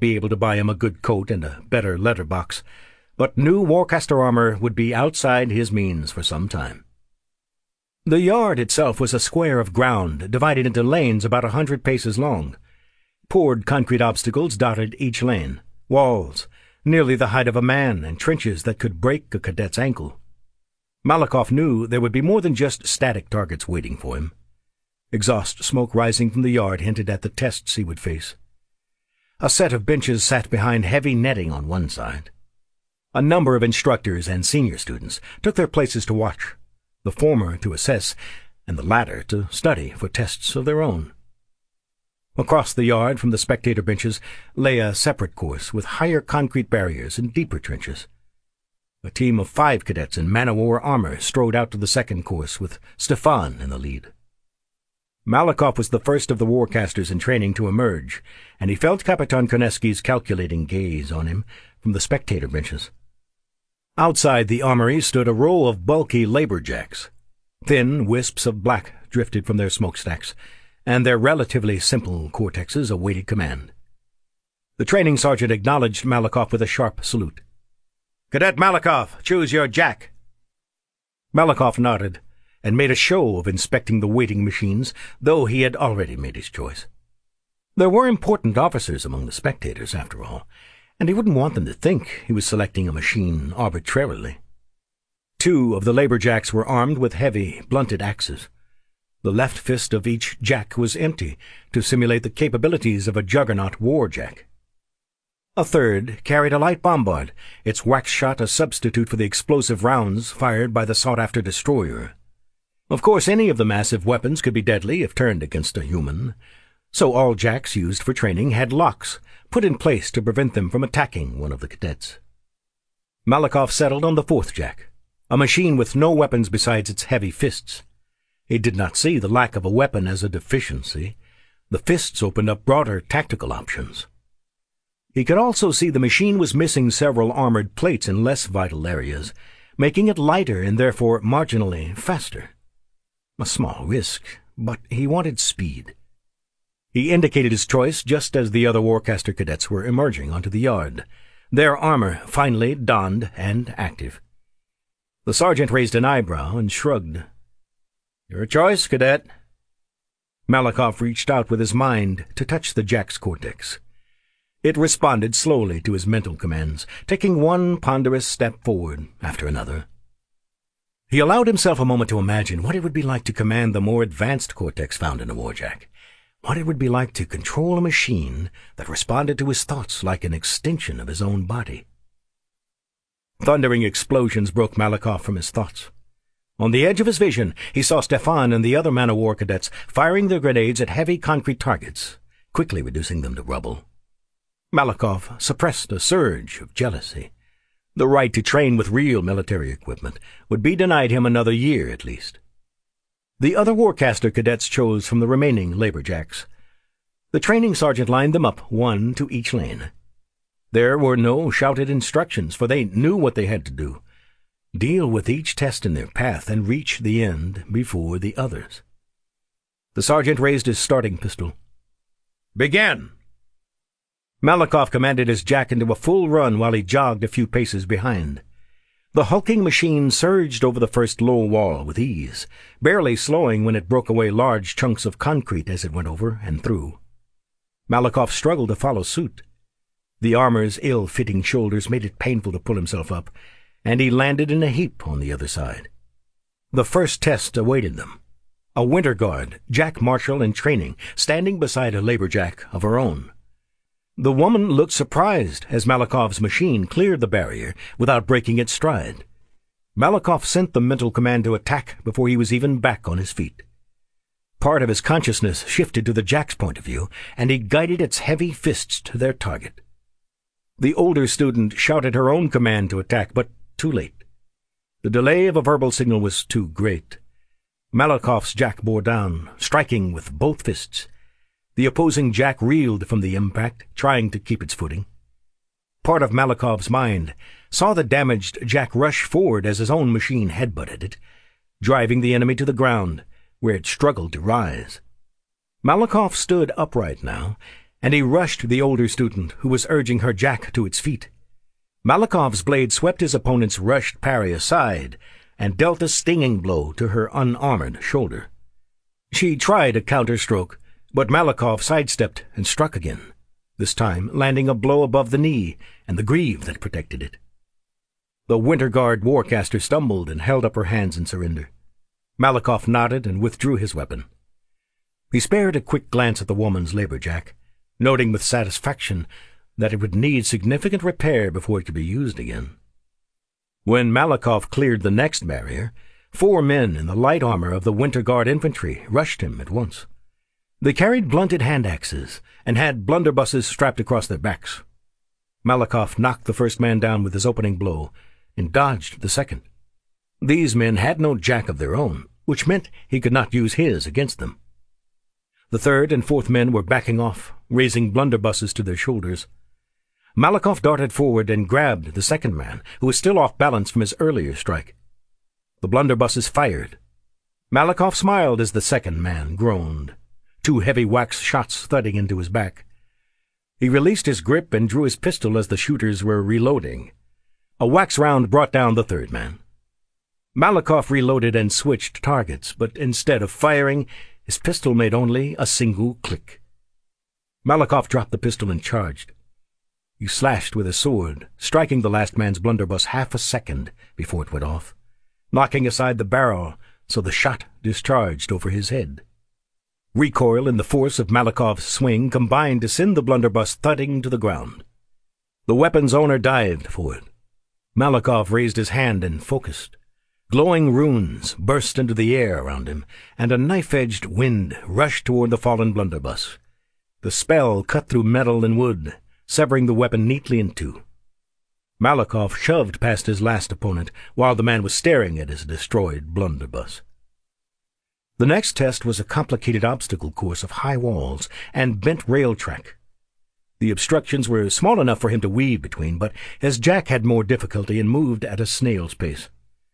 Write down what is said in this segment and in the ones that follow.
be able to buy him a good coat and a better letterbox, but new Warcaster armor would be outside his means for some time. The yard itself was a square of ground divided into lanes about 100 paces long. Poured concrete obstacles dotted each lane, walls, nearly the height of a man, and trenches that could break a cadet's ankle. Malakoff knew there would be more than just static targets waiting for him. Exhaust smoke rising from the yard hinted at the tests he would face. A set of benches sat behind heavy netting on one side. A number of instructors and senior students took their places to watch, the former to assess, and the latter to study for tests of their own. Across the yard from the spectator benches lay a separate course with higher concrete barriers and deeper trenches. A team of 5 cadets in man-o-war armor strode out to the second course with Stefan in the lead. Malakoff was the first of the Warcasters in training to emerge, and he felt Kapitan Koneski's calculating gaze on him from the spectator benches. Outside the armory stood a row of bulky laborjacks. Thin wisps of black drifted from their smokestacks, and their relatively simple cortexes awaited command. The training sergeant acknowledged Malakoff with a sharp salute. "Cadet Malakoff, choose your jack." Malakoff nodded, and made a show of inspecting the waiting machines, though he had already made his choice. There were important officers among the spectators, after all, and he wouldn't want them to think he was selecting a machine arbitrarily. 2 of the laborjacks were armed with heavy, blunted axes. The left fist of each jack was empty, to simulate the capabilities of a juggernaut warjack. A third carried a light bombard, its wax shot a substitute for the explosive rounds fired by the sought-after destroyer. Of course, any of the massive weapons could be deadly if turned against a human, so all jacks used for training had locks put in place to prevent them from attacking one of the cadets. Malakoff settled on the 4th jack, a machine with no weapons besides its heavy fists. He did not see the lack of a weapon as a deficiency. The fists opened up broader tactical options. He could also see the machine was missing several armored plates in less vital areas, making it lighter and therefore marginally faster. A small risk, but he wanted speed. He indicated his choice just as the other Warcaster cadets were emerging onto the yard, their armor finally donned and active. The sergeant raised an eyebrow and shrugged. "Your choice, cadet." Malakoff reached out with his mind to touch the jack's cortex. It responded slowly to his mental commands, taking one ponderous step forward after another. He allowed himself a moment to imagine what it would be like to command the more advanced cortex found in a warjack, what it would be like to control a machine that responded to his thoughts like an extension of his own body. Thundering explosions broke Malakoff from his thoughts. On the edge of his vision, he saw Stefan and the other man-o-war cadets firing their grenades at heavy concrete targets, quickly reducing them to rubble. Malakoff suppressed a surge of jealousy. The right to train with real military equipment would be denied him another year at least. The other Warcaster cadets chose from the remaining laborjacks. The training sergeant lined them up, 1 to each lane. There were no shouted instructions, for they knew what they had to do. Deal with each test in their path and reach the end before the others. The sergeant raised his starting pistol. "Begin!" Malakoff commanded his jack into a full run while he jogged a few paces behind. The hulking machine surged over the first low wall with ease, barely slowing when it broke away large chunks of concrete as it went over and through. Malakoff struggled to follow suit. The armor's ill-fitting shoulders made it painful to pull himself up, and he landed in a heap on the other side. The first test awaited them. A winter guard, Jack Marshall in training, standing beside a laborjack of her own. The woman looked surprised as Malakoff's machine cleared the barrier without breaking its stride. Malakoff sent the mental command to attack before he was even back on his feet. Part of his consciousness shifted to the jack's point of view, and he guided its heavy fists to their target. The older student shouted her own command to attack, but too late. The delay of a verbal signal was too great. Malakoff's jack bore down, striking with both fists. The opposing jack reeled from the impact, trying to keep its footing. Part of Malakoff's mind saw the damaged jack rush forward as his own machine headbutted it, driving the enemy to the ground, where it struggled to rise. Malakoff stood upright now, and he rushed the older student who was urging her jack to its feet. Malakov's blade swept his opponent's rushed parry aside and dealt a stinging blow to her unarmored shoulder. She tried a counterstroke, but Malikov sidestepped and struck again, this time landing a blow above the knee and the greave that protected it. The Winter Guard Warcaster stumbled and held up her hands in surrender. Malikov nodded and withdrew his weapon. He spared a quick glance at the woman's laborjack, noting with satisfaction that it would need significant repair before it could be used again. When Malikov cleared the next barrier, 4 men in the light armor of the Winter Guard infantry rushed him at once. They carried blunted hand axes and had blunderbusses strapped across their backs. Malikov knocked the first man down with his opening blow and dodged the second. These men had no jack of their own, which meant he could not use his against them. The third and fourth men were backing off, raising blunderbusses to their shoulders. Malikov darted forward and grabbed the second man, who was still off balance from his earlier strike. The blunderbusses fired. Malikov smiled as the second man groaned, 2 heavy wax shots thudding into his back. He released his grip and drew his pistol as the shooters were reloading. A wax round brought down the third man. Malikov reloaded and switched targets, but instead of firing, his pistol made only a single click. Malikov dropped the pistol and charged. He slashed with his sword, striking the last man's blunderbuss half a second before it went off, knocking aside the barrel so the shot discharged over his head. Recoil and the force of Malikov's swing combined to send the blunderbuss thudding to the ground. The weapon's owner dived for it. Malikov raised his hand and focused. Glowing runes burst into the air around him, and a knife-edged wind rushed toward the fallen blunderbuss. The spell cut through metal and wood, severing the weapon neatly in 2. Malikov shoved past his last opponent while the man was staring at his destroyed blunderbuss. The next test was a complicated obstacle course of high walls and bent rail track. The obstructions were small enough for him to weave between, but his jack had more difficulty and moved at a snail's pace.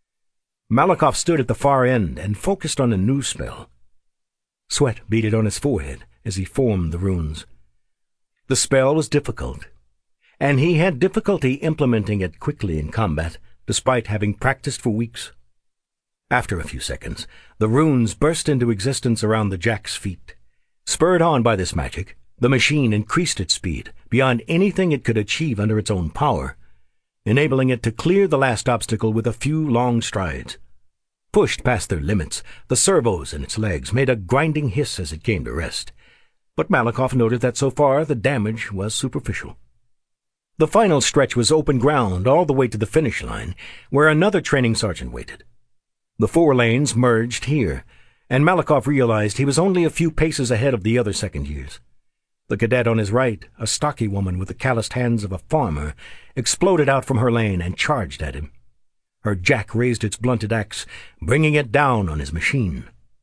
Malikov stood at the far end and focused on a new spell. Sweat beaded on his forehead as he formed the runes. The spell was difficult, and he had difficulty implementing it quickly in combat, despite having practiced for weeks. After a few seconds, the runes burst into existence around the jack's feet. Spurred on by this magic, the machine increased its speed beyond anything it could achieve under its own power, enabling it to clear the last obstacle with a few long strides. Pushed past their limits, the servos in its legs made a grinding hiss as it came to rest, but Malikov noted that so far the damage was superficial. The final stretch was open ground all the way to the finish line, where another training sergeant waited. The 4 lanes merged here, and Malikov realized he was only a few paces ahead of the other second years. The cadet on his right, a stocky woman with the calloused hands of a farmer, exploded out from her lane and charged at him. Her jack raised its blunted axe, bringing it down on his machine.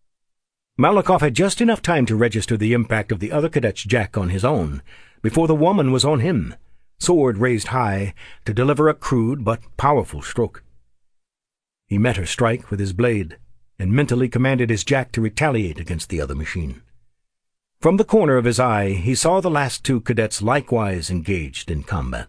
Malikov had just enough time to register the impact of the other cadet's jack on his own before the woman was on him, sword raised high to deliver a crude but powerful stroke. He met her strike with his blade and mentally commanded his jack to retaliate against the other machine. From the corner of his eye, he saw the last 2 cadets likewise engaged in combat.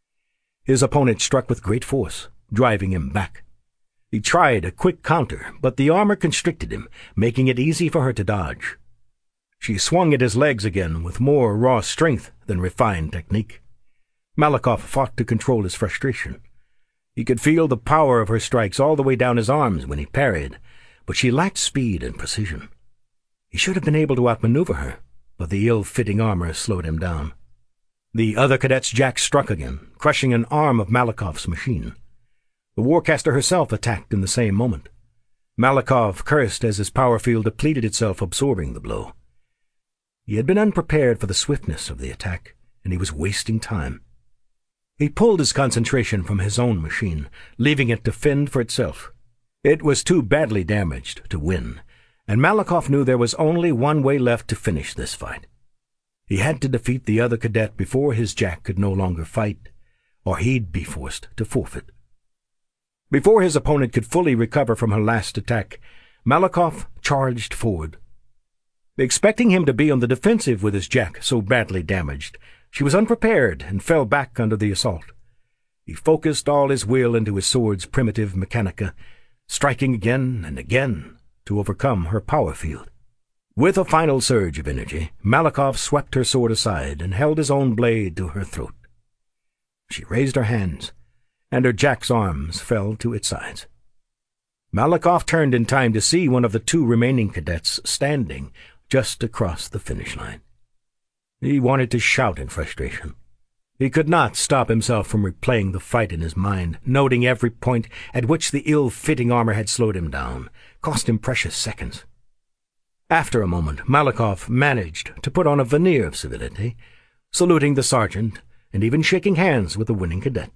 His opponent struck with great force, driving him back. He tried a quick counter, but the armor constricted him, making it easy for her to dodge. She swung at his legs again with more raw strength than refined technique. Malikov fought to control his frustration. He could feel the power of her strikes all the way down his arms when he parried, but she lacked speed and precision. He should have been able to outmaneuver her, but the ill-fitting armor slowed him down. The other cadet's jack struck again, crushing an arm of Malikov's machine. The Warcaster herself attacked in the same moment. Malikov cursed as his power field depleted itself, absorbing the blow. He had been unprepared for the swiftness of the attack, and he was wasting time. He pulled his concentration from his own machine, leaving it to fend for itself. It was too badly damaged to win, and Malikov knew there was only one way left to finish this fight. He had to defeat the other cadet before his jack could no longer fight, or he'd be forced to forfeit. Before his opponent could fully recover from her last attack, Malikov charged forward. Expecting him to be on the defensive with his jack so badly damaged, she was unprepared and fell back under the assault. He focused all his will into his sword's primitive mechanica, striking again and again to overcome her power field. With a final surge of energy, Malakoff swept her sword aside and held his own blade to her throat. She raised her hands, and her jack's arms fell to its sides. Malakoff turned in time to see one of the two remaining cadets standing just across the finish line. He wanted to shout in frustration. He could not stop himself from replaying the fight in his mind, noting every point at which the ill-fitting armor had slowed him down, cost him precious seconds. After a moment, Malakoff managed to put on a veneer of civility, saluting the sergeant and even shaking hands with the winning cadet.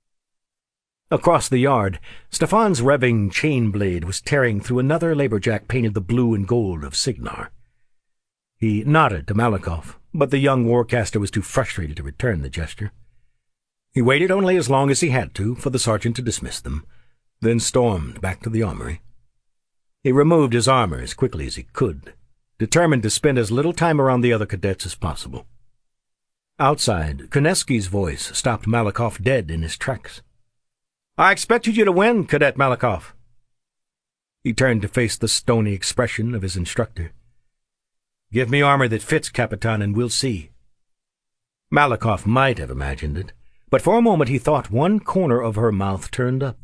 Across the yard, Stefan's revving chain blade was tearing through another laborjack painted the blue and gold of Signar. He nodded to Malakoff, but the young warcaster was too frustrated to return the gesture. He waited only as long as he had to for the sergeant to dismiss them, then stormed back to the armory. He removed his armor as quickly as he could, determined to spend as little time around the other cadets as possible. Outside, Koneski's voice stopped Malakoff dead in his tracks. "I expected you to win, Cadet Malakoff." He turned to face the stony expression of his instructor. "Give me armor that fits, Capitan, and we'll see." Malakoff might have imagined it, but for a moment he thought one corner of her mouth turned up.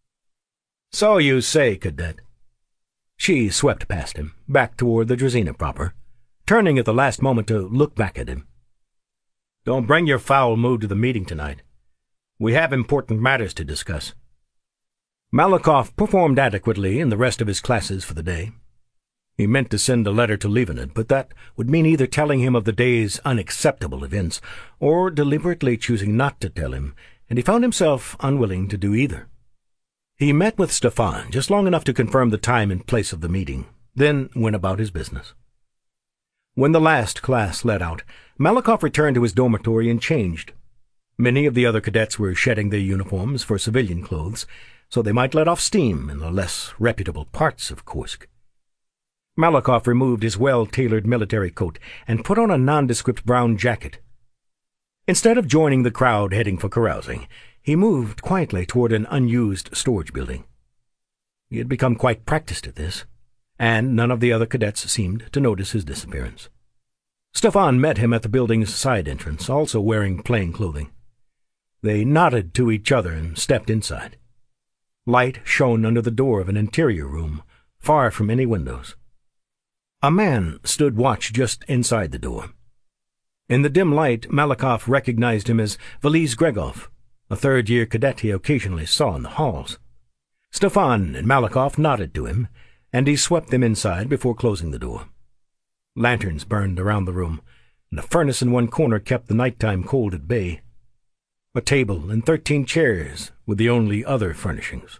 "So you say, Cadet." She swept past him, back toward the Drazina proper, turning at the last moment to look back at him. "Don't bring your foul mood to the meeting tonight. We have important matters to discuss." Malakoff performed adequately in the rest of his classes for the day. He meant to send a letter to Leavened, but that would mean either telling him of the day's unacceptable events or deliberately choosing not to tell him, and he found himself unwilling to do either. He met with Stefan just long enough to confirm the time and place of the meeting, then went about his business. When the last class let out, Malakoff returned to his dormitory and changed. Many of the other cadets were shedding their uniforms for civilian clothes, so they might let off steam in the less reputable parts of Kursk. Malakoff removed his well-tailored military coat and put on a nondescript brown jacket. Instead of joining the crowd heading for carousing, he moved quietly toward an unused storage building. He had become quite practiced at this, and none of the other cadets seemed to notice his disappearance. Stefan met him at the building's side entrance, also wearing plain clothing. They nodded to each other and stepped inside. Light shone under the door of an interior room, far from any windows. A man stood watch just inside the door. In the dim light, Malakoff recognized him as Valise Gregov, a third-year cadet he occasionally saw in the halls. Stefan and Malakoff nodded to him, and he swept them inside before closing the door. Lanterns burned around the room, and a furnace in one corner kept the nighttime cold at bay. A table and 13 chairs were the only other furnishings.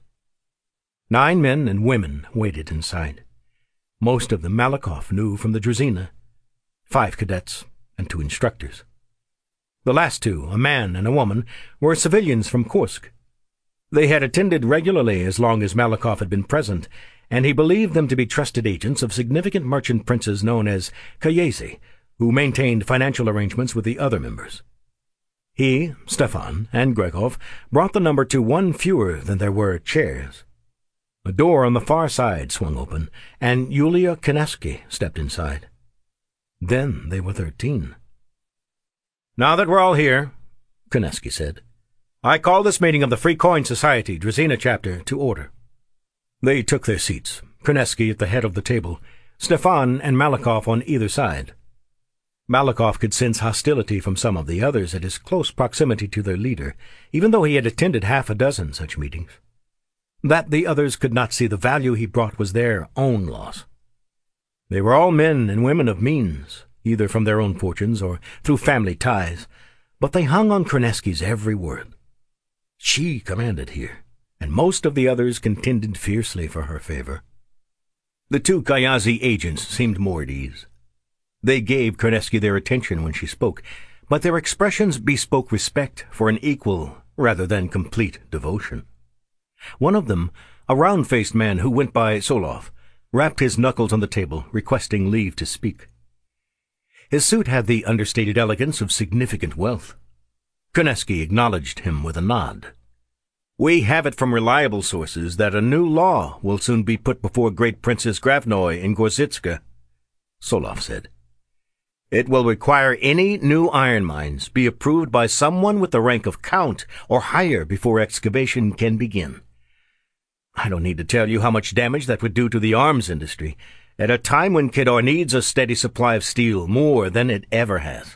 9 men and women waited inside. Most of them Malakoff knew from the Drazina, 5 cadets and 2 instructors. The last 2, a man and a woman, were civilians from Kursk. They had attended regularly as long as Malakoff had been present, and he believed them to be trusted agents of significant merchant princes known as Kayese, who maintained financial arrangements with the other members. He, Stefan, and Gregov brought the number to 1 fewer than there were chairs. A door on the far side swung open, and Yulia Koneski stepped inside. Then they were 13. "Now that we're all here," Koneski said, "I call this meeting of the Free Coin Society, Drazina chapter, to order." They took their seats, Koneski at the head of the table, Stefan and Malakoff on either side. Malakoff could sense hostility from some of the others at his close proximity to their leader, even though he had attended half a dozen such meetings. That the others could not see the value he brought was their own loss. They were all men and women of means, either from their own fortunes or through family ties, but they hung on Koneski's every word. She commanded here, and most of the others contended fiercely for her favor. The 2 Kayazi agents seemed more at ease. They gave Koneski their attention when she spoke, but their expressions bespoke respect for an equal rather than complete devotion. One of them, a round-faced man who went by Solov, rapped his knuckles on the table, requesting leave to speak. His suit had the understated elegance of significant wealth. Kurneski acknowledged him with a nod. "We have it from reliable sources that a new law will soon be put before Great Princess Gravnoy in Gorzitska," Solov said. "It will require any new iron mines be approved by someone with the rank of count or higher before excavation can begin. I don't need to tell you how much damage that would do to the arms industry at a time when Khador needs a steady supply of steel more than it ever has."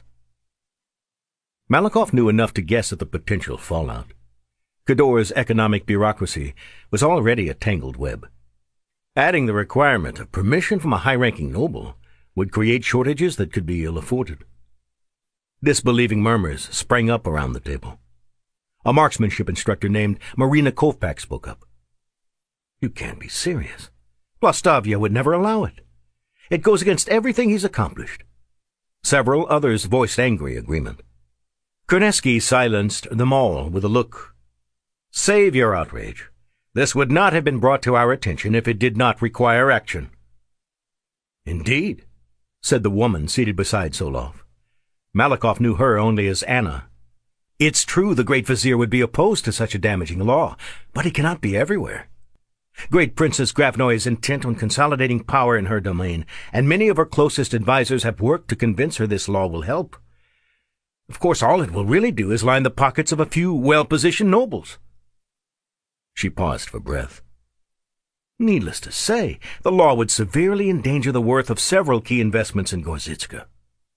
Malikov knew enough to guess at the potential fallout. Khador's economic bureaucracy was already a tangled web. Adding the requirement of permission from a high-ranking noble would create shortages that could be ill afforded. Disbelieving murmurs sprang up around the table. A marksmanship instructor named Marina Kovpak spoke up. "You can't be serious. Vlastavia would never allow it. It goes against everything he's accomplished." Several others voiced angry agreement. Kurneski silenced them all with a look. "Save your outrage. This would not have been brought to our attention if it did not require action." "Indeed," said the woman seated beside Solov. Malikov knew her only as Anna. "It's true the Great Vizier would be opposed to such a damaging law, but he cannot be everywhere. Great Princess Gravnoy is intent on consolidating power in her domain, and many of her closest advisers have worked to convince her this law will help. Of course, all it will really do is line the pockets of a few well-positioned nobles." She paused for breath. "Needless to say, the law would severely endanger the worth of several key investments in Gorzitska."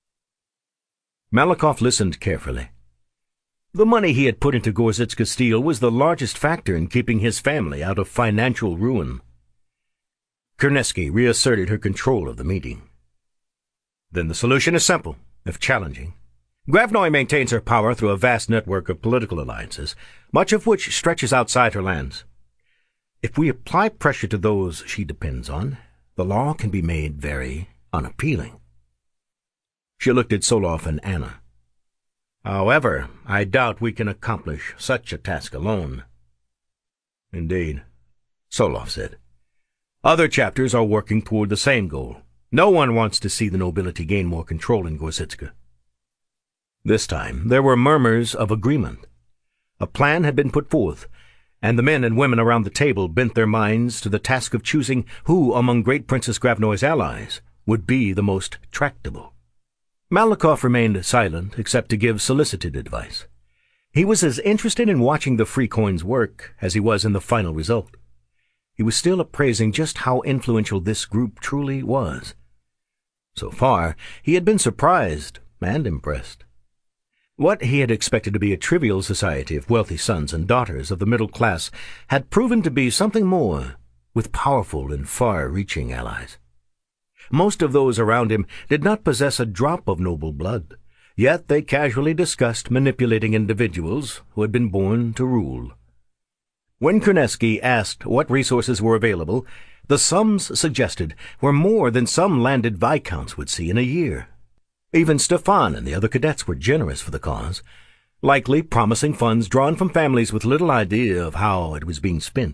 Malikov listened carefully. The money he had put into Gorzitska Steel was the largest factor in keeping his family out of financial ruin. Kurneski reasserted her control of the meeting. "Then the solution is simple, if challenging. Gravnoy maintains her power through a vast network of political alliances, much of which stretches outside her lands. If we apply pressure to those she depends on, the law can be made very unappealing." She looked at Solov and Anna. "However, I doubt we can accomplish such a task alone." "Indeed," Solov said. "Other chapters are working toward the same goal. No one wants to see the nobility gain more control in Gorzitska." This time there were murmurs of agreement. A plan had been put forth, and the men and women around the table bent their minds to the task of choosing who among Great Princess Gravnoy's allies would be the most tractable. Malikov remained silent except to give solicited advice. He was as interested in watching the Free Coins work as he was in the final result. He was still appraising just how influential this group truly was. So far, he had been surprised and impressed. What he had expected to be a trivial society of wealthy sons and daughters of the middle class had proven to be something more, with powerful and far-reaching allies. Most of those around him did not possess a drop of noble blood, yet they casually discussed manipulating individuals who had been born to rule. When Kurneski asked what resources were available, the sums suggested were more than some landed viscounts would see in a year. Even Stefan and the other cadets were generous for the cause, likely promising funds drawn from families with little idea of how it was being spent.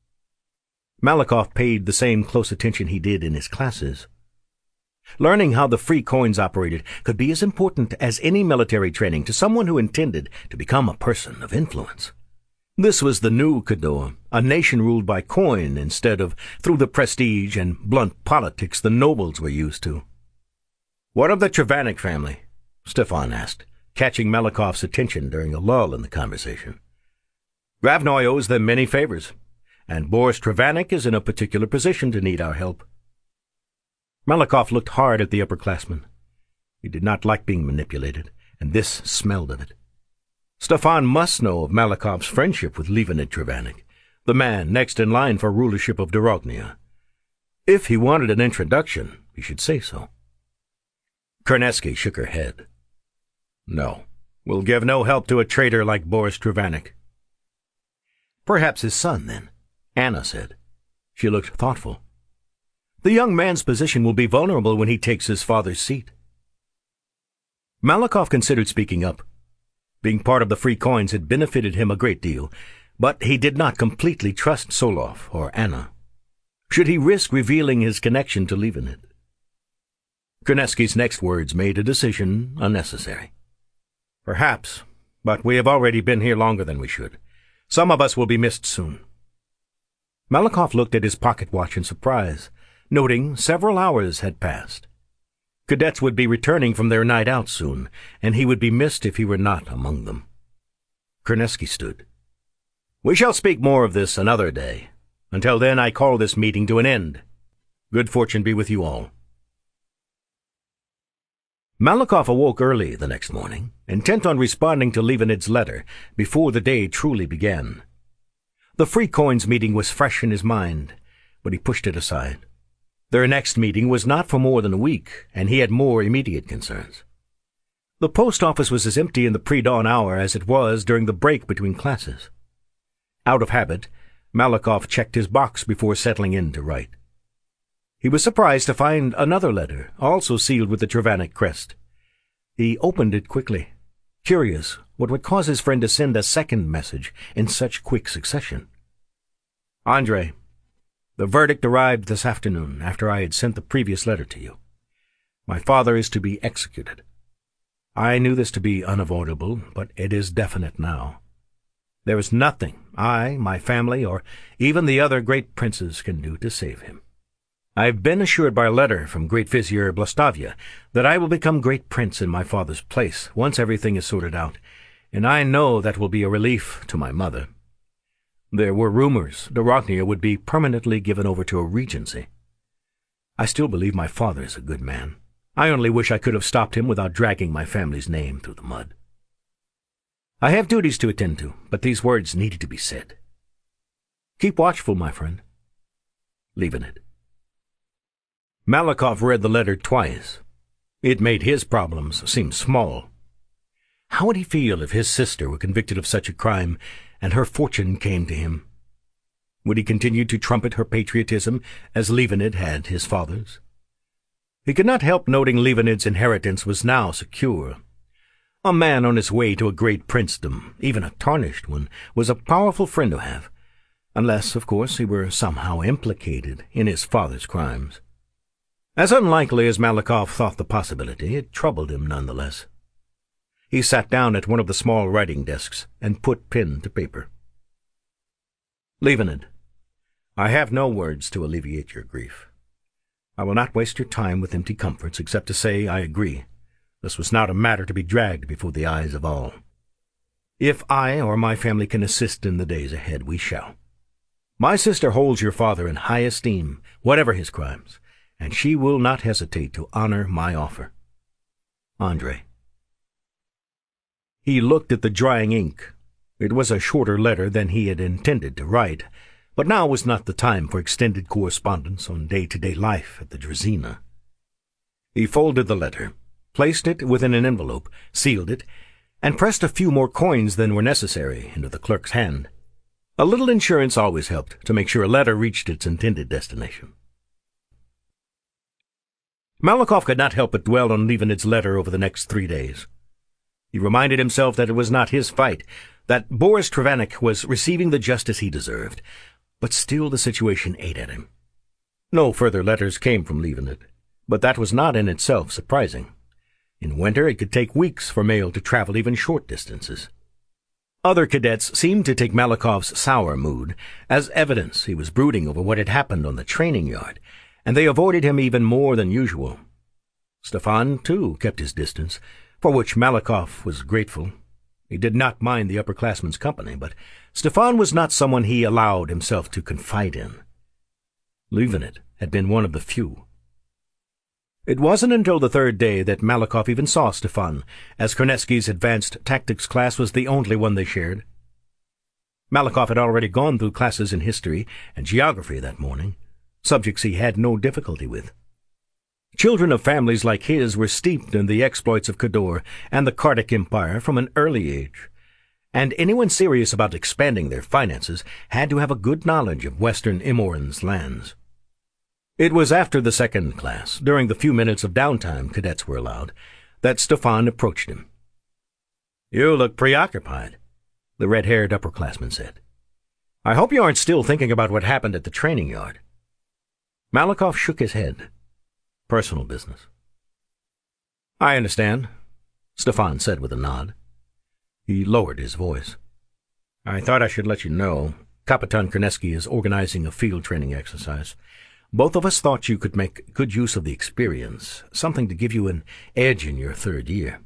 Malikov paid the same close attention he did in his classes. Learning how the Free Coins operated could be as important as any military training to someone who intended to become a person of influence. This was the new Khador, a nation ruled by coin instead of through the prestige and blunt politics the nobles were used to. "What of the Travanik family?" Stefan asked, catching Malikov's attention during a lull in the conversation. "Gravnoy owes them many favors, and Boris Travanik is in a particular position to need our help." Malikov looked hard at the upperclassman. He did not like being manipulated, and this smelled of it. Stefan must know of Malikov's friendship with Leonid Travanik, the man next in line for rulership of Dorognia. If he wanted an introduction, he should say so. Kurneski shook her head. "No, we'll give no help to a traitor like Boris Travanik." "Perhaps his son, then," Anna said. She looked thoughtful. "The young man's position will be vulnerable when he takes his father's seat." Malikov considered speaking up. Being part of the Free Coins had benefited him a great deal, but he did not completely trust Solov or Anna. Should he risk revealing his connection to Leonid? Korneski's next words made a decision unnecessary. "Perhaps, but we have already been here longer than we should. Some of us will be missed soon." Malakoff looked at his pocket watch in surprise, noting several hours had passed. Cadets would be returning from their night out soon, and he would be missed if he were not among them. Korneski stood. "We shall speak more of this another day. Until then, I call this meeting to an end. Good fortune be with you all." Malakoff awoke early the next morning, intent on responding to Levenid's letter before the day truly began. The Free Coins meeting was fresh in his mind, but he pushed it aside. Their next meeting was not for more than a week, and he had more immediate concerns. The post office was as empty in the pre-dawn hour as it was during the break between classes. Out of habit, Malakoff checked his box before settling in to write. He was surprised to find another letter, also sealed with the Travanik crest. He opened it quickly, curious what would cause his friend to send a second message in such quick succession. "Andre, the verdict arrived this afternoon after I had sent the previous letter to you. My father is to be executed. I knew this to be unavoidable, but it is definite now. There is nothing I, my family, or even the other great princes can do to save him. I have been assured by a letter from Great Vizier Blastavia that I will become great prince in my father's place once everything is sorted out, and I know that will be a relief to my mother. There were rumors Dorognia would be permanently given over to a regency. I still believe my father is a good man. I only wish I could have stopped him without dragging my family's name through the mud. I have duties to attend to, but these words needed to be said. Keep watchful, my friend. Levenid." Malakoff read the letter twice. It made his problems seem small. How would he feel if his sister were convicted of such a crime and her fortune came to him? Would he continue to trumpet her patriotism as Levenid had his father's? He could not help noting Levenid's inheritance was now secure. A man on his way to a great princedom, even a tarnished one, was a powerful friend to have, unless, of course, he were somehow implicated in his father's crimes. As unlikely as Malakoff thought the possibility, it troubled him nonetheless. He sat down at one of the small writing desks and put pen to paper. "Levenid, I have no words to alleviate your grief. I will not waste your time with empty comforts except to say I agree. This was not a matter to be dragged before the eyes of all. If I or my family can assist in the days ahead, we shall. My sister holds your father in high esteem, whatever his crimes, and she will not hesitate to honor my offer. Andre." He looked at the drying ink. It was a shorter letter than he had intended to write, but now was not the time for extended correspondence on day-to-day life at the Drazina. He folded the letter, placed it within an envelope, sealed it, and pressed a few more coins than were necessary into the clerk's hand. A little insurance always helped to make sure a letter reached its intended destination. Malakoff could not help but dwell on Levenid's letter over the next 3 days. He reminded himself that it was not his fight, that Boris Travanik was receiving the justice he deserved, but still the situation ate at him. No further letters came from Levenid, but that was not in itself surprising. In winter it could take weeks for mail to travel even short distances. Other cadets seemed to take Malakoff's sour mood as evidence he was brooding over what had happened on the training yard, and they avoided him even more than usual. Stefan, too, kept his distance, for which Malakoff was grateful. He did not mind the upperclassmen's company, but Stefan was not someone he allowed himself to confide in. Levenid had been one of the few. It wasn't until the third day that Malakoff even saw Stefan, as Korneski's advanced tactics class was the only one they shared. Malakoff had already gone through classes in history and geography that morning, subjects he had no difficulty with. Children of families like his were steeped in the exploits of Khador and the Kardic Empire from an early age, and anyone serious about expanding their finances had to have a good knowledge of Western Imoran's lands. It was after the second class, during the few minutes of downtime cadets were allowed, that Stefan approached him. "You look preoccupied," the red-haired upperclassman said. "I hope you aren't still thinking about what happened at the training yard." Malakoff shook his head. Personal business. "I understand," Stefan said with a nod. He lowered his voice. "I thought I should let you know. Kapitan Korneski is organizing a field training exercise. Both of us thought you could make good use of the experience, something to give you an edge in your third year."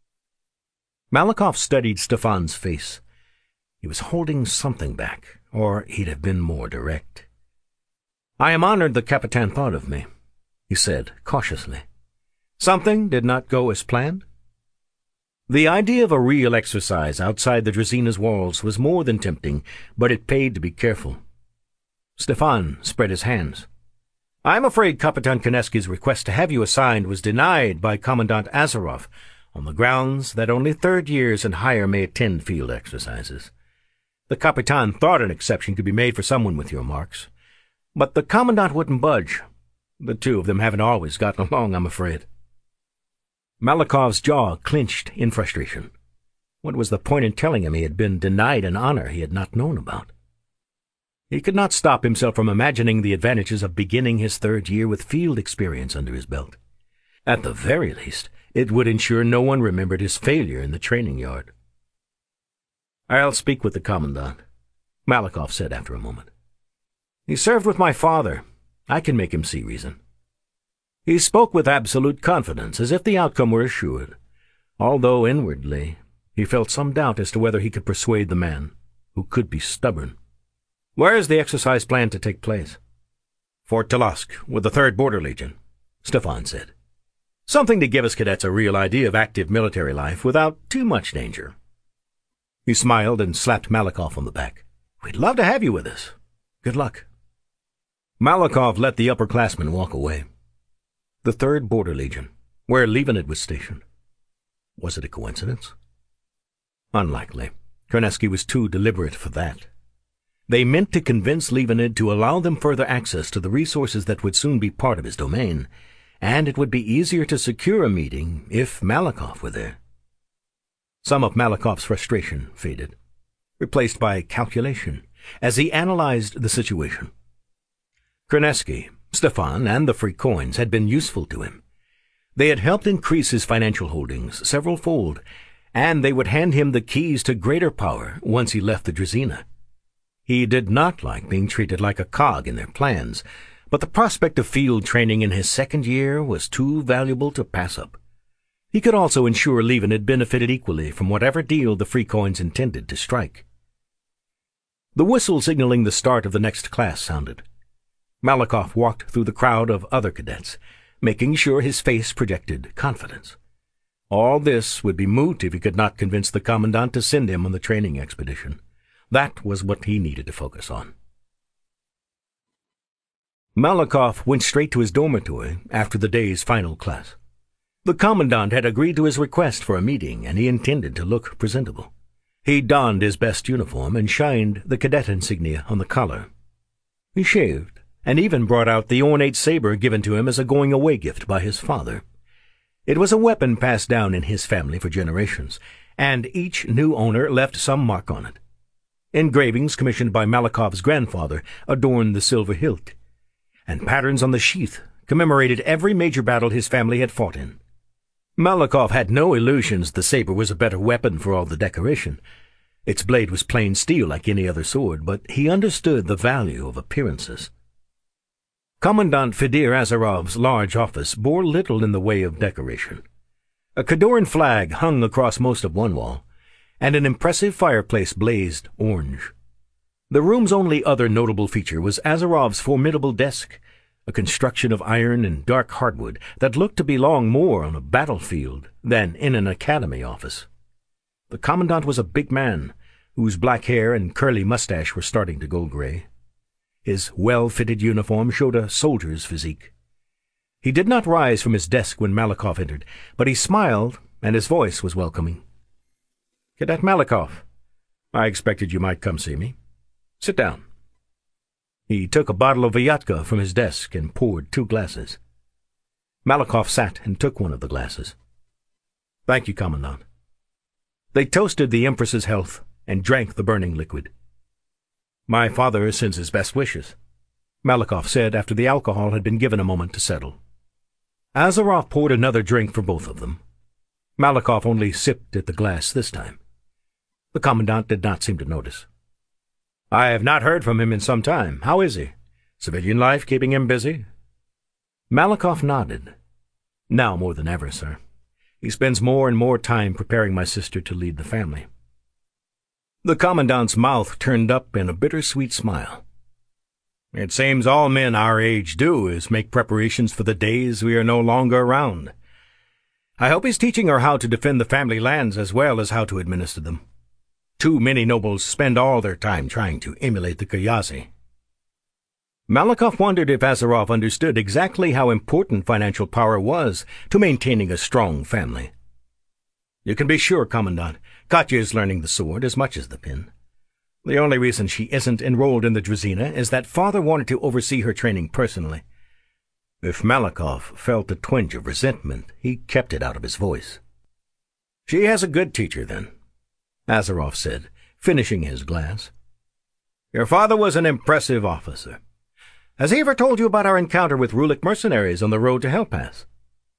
Malikov studied Stefan's face. He was holding something back, or he'd have been more direct. "I am honored the Capitan thought of me," he said cautiously. "Something did not go as planned?" The idea of a real exercise outside the Drazina's walls was more than tempting, but it paid to be careful. Stefan spread his hands. "I am afraid Kapitan Korneski's request to have you assigned was denied by Commandant Azarov on the grounds that only third years and higher may attend field exercises. The Kapitan thought an exception could be made for someone with your marks, but the Commandant wouldn't budge. The two of them haven't always gotten along, I'm afraid." Malikov's jaw clenched in frustration. What was the point in telling him he had been denied an honor he had not known about? He could not stop himself from imagining the advantages of beginning his third year with field experience under his belt. At the very least, it would ensure no one remembered his failure in the training yard. "I'll speak with the Commandant," Malikov said after a moment. "He served with my father. I can make him see reason." He spoke with absolute confidence, as if the outcome were assured, although inwardly he felt some doubt as to whether he could persuade the man, who could be stubborn. "Where is the exercise planned to take place?" "Fort Tolosk, with the 3rd Border Legion," Stefan said. "Something to give us cadets a real idea of active military life without too much danger." He smiled and slapped Malikov on the back. "We'd love to have you with us. Good luck." Malikov let the upperclassman walk away. The 3rd Border Legion, where Lievenid was stationed. Was it a coincidence? Unlikely. Korneski was too deliberate for that. They meant to convince Lievenid to allow them further access to the resources that would soon be part of his domain, and it would be easier to secure a meeting if Malikov were there. Some of Malikov's frustration faded, replaced by calculation, as he analyzed the situation. Korneski, Stefan, and the free coins had been useful to him. They had helped increase his financial holdings several-fold, and they would hand him the keys to greater power once he left the Drazina. He did not like being treated like a cog in their plans, but the prospect of field training in his 2nd year was too valuable to pass up. He could also ensure Lievenid benefited equally from whatever deal the free coins intended to strike. The whistle signaling the start of the next class sounded. Malikov walked through the crowd of other cadets, making sure his face projected confidence. All this would be moot if he could not convince the Commandant to send him on the training expedition. That was what he needed to focus on. Malikov went straight to his dormitory after the day's final class. The Commandant had agreed to his request for a meeting, and he intended to look presentable. He donned his best uniform and shined the cadet insignia on the collar. He shaved, and even brought out the ornate saber given to him as a going-away gift by his father. It was a weapon passed down in his family for generations, and each new owner left some mark on it. Engravings commissioned by Malikov's grandfather adorned the silver hilt, and patterns on the sheath commemorated every major battle his family had fought in. Malikov had no illusions the saber was a better weapon for all the decoration. Its blade was plain steel like any other sword, but he understood the value of appearances. Commandant Fedir Azarov's large office bore little in the way of decoration. A Khadoran flag hung across most of one wall, and an impressive fireplace blazed orange. The room's only other notable feature was Azarov's formidable desk, a construction of iron and dark hardwood that looked to belong more on a battlefield than in an academy office. The Commandant was a big man, whose black hair and curly mustache were starting to go gray. His well-fitted uniform showed a soldier's physique. He did not rise from his desk when Malikov entered, but he smiled, and his voice was welcoming. "Cadet Malikov, I expected you might come see me. Sit down." He took a bottle of Vyatka from his desk and poured 2 glasses. Malikov sat and took one of the glasses. "Thank you, Commandant." They toasted the Empress's health and drank the burning liquid. "My father sends his best wishes," Malikov said after the alcohol had been given a moment to settle. Azarov poured another drink for both of them, Malakoff only sipped at the glass this time. The Commandant did not seem to notice. "I have not heard from him in some time. How is he? Civilian life keeping him busy?" Malakoff nodded. "Now more than ever, sir. He spends more and more time preparing my sister to lead the family." The Commandant's mouth turned up in a bittersweet smile. "It seems all men our age do is make preparations for the days we are no longer around. I hope he's teaching her how to defend the family lands as well as how to administer them. Too many nobles spend all their time trying to emulate the Kyazi." Malakoff wondered if Azarov understood exactly how important financial power was to maintaining a strong family. "You can be sure, Commandant, Katya is learning the sword as much as the pin. The only reason she isn't enrolled in the Drazina is that Father wanted to oversee her training personally." If Malakoff felt a twinge of resentment, he kept it out of his voice. "She has a good teacher, then," Azarov said, finishing his glass. "Your father was an impressive officer. Has he ever told you about our encounter with Rulik mercenaries on the road to Hellpass?"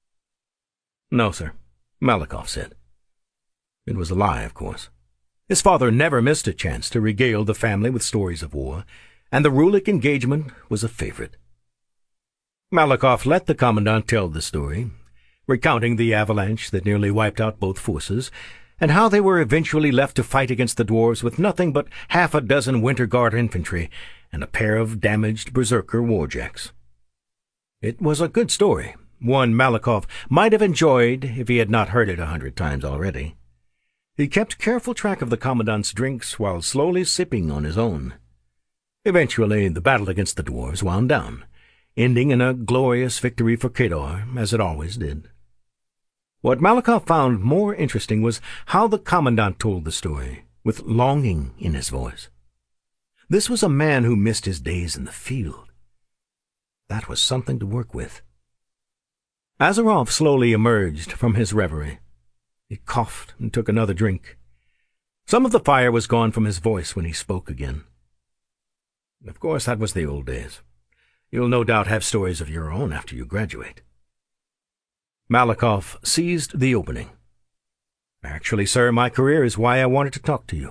"No, sir," Malakoff said. It was a lie, of course. His father never missed a chance to regale the family with stories of war, and the Rulik engagement was a favorite. Malakoff let the Commandant tell the story, recounting the avalanche that nearly wiped out both forces, and how they were eventually left to fight against the dwarves with nothing but half a dozen Winter Guard infantry and a pair of damaged berserker warjacks. It was a good story, one Malakoff might have enjoyed if he had not heard it 100 times already. He kept careful track of the Commandant's drinks while slowly sipping on his own. Eventually, the battle against the dwarves wound down, ending in a glorious victory for Khador, as it always did. What Malakoff found more interesting was how the Commandant told the story, with longing in his voice. This was a man who missed his days in the field. That was something to work with. Azarov slowly emerged from his reverie. He coughed and took another drink. Some of the fire was gone from his voice when he spoke again. "Of course, that was the old days. You'll no doubt have stories of your own after you graduate." Malakoff seized the opening. "Actually, sir, my career is why I wanted to talk to you."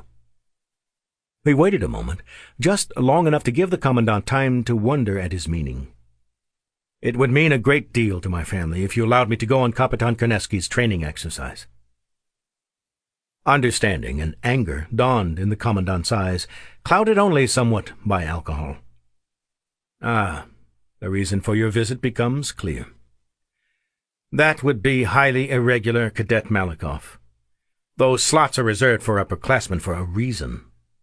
He waited a moment, just long enough to give the Commandant time to wonder at his meaning. "It would mean a great deal to my family if you allowed me to go on Kapitan Koneski's training exercise." Understanding and anger dawned in the Commandant's eyes, clouded only somewhat by alcohol. "Ah, the reason for your visit becomes clear. That would be highly irregular, Cadet Malakoff. Those slots are reserved for upperclassmen for a reason."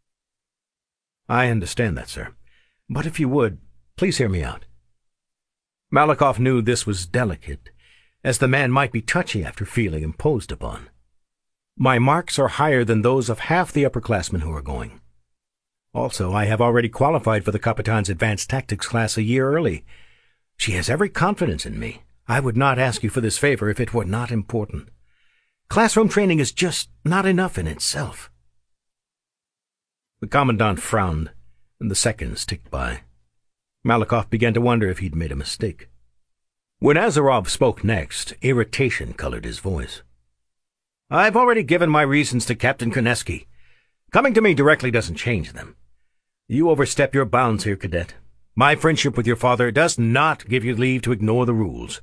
"I understand that, sir. But if you would, please hear me out." Malakoff knew this was delicate, as the man might be touchy after feeling imposed upon. "My marks are higher than those of half the upperclassmen who are going. Also, I have already qualified for the Kapitan's Advanced Tactics class a year early. She has every confidence in me. I would not ask you for this favor if it were not important. Classroom training is just not enough in itself." The Commandant frowned, and the seconds ticked by. Malakoff began to wonder if he'd made a mistake. When Azarov spoke next, irritation colored his voice. "I've already given my reasons to Captain Koneski. Coming to me directly doesn't change them. You overstep your bounds here, Cadet. My friendship with your father does not give you leave to ignore the rules."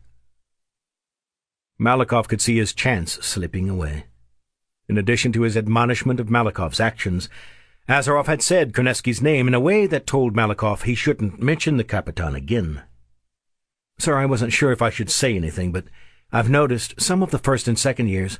Malakoff could see his chance slipping away. In addition to his admonishment of Malakoff's actions, Azarov had said Koneski's name in a way that told Malakoff he shouldn't mention the Kapitan again. "Sir, I wasn't sure if I should say anything, but I've noticed some of the first and second years—"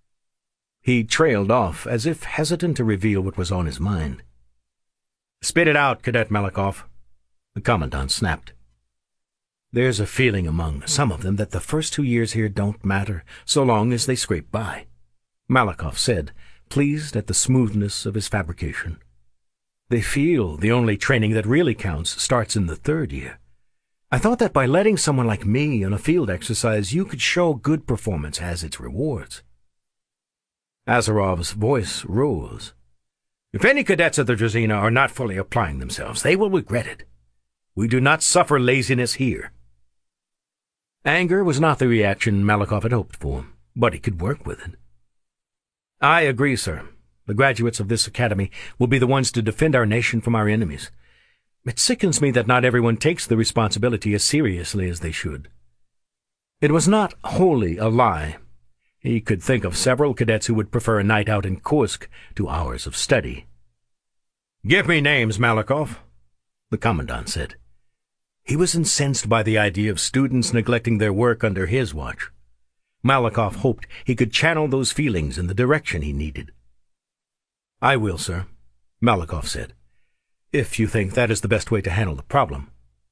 He trailed off, as if hesitant to reveal what was on his mind. "Spit it out, Cadet Malakoff," the Commandant snapped. "There's a feeling among some of them that the first 2 years here don't matter, so long as they scrape by," Malakoff said, pleased at the smoothness of his fabrication. "They feel the only training that really counts starts in the 3rd year. I thought that by letting someone like me on a field exercise, you could show good performance has its rewards." Azarov's voice rose. "If any cadets of the Drazina are not fully applying themselves, they will regret it. We do not suffer laziness here." Anger was not the reaction Malakoff had hoped for, but he could work with it. "I agree, sir. The graduates of this academy will be the ones to defend our nation from our enemies. It sickens me that not everyone takes the responsibility as seriously as they should." It was not wholly a lie. He could think of several cadets who would prefer a night out in Kursk to hours of study. "Give me names, Malakoff," the commandant said. He was incensed by the idea of students neglecting their work under his watch. Malakoff hoped he could channel those feelings in the direction he needed. "I will, sir," Malakoff said, "if you think that is the best way to handle the problem."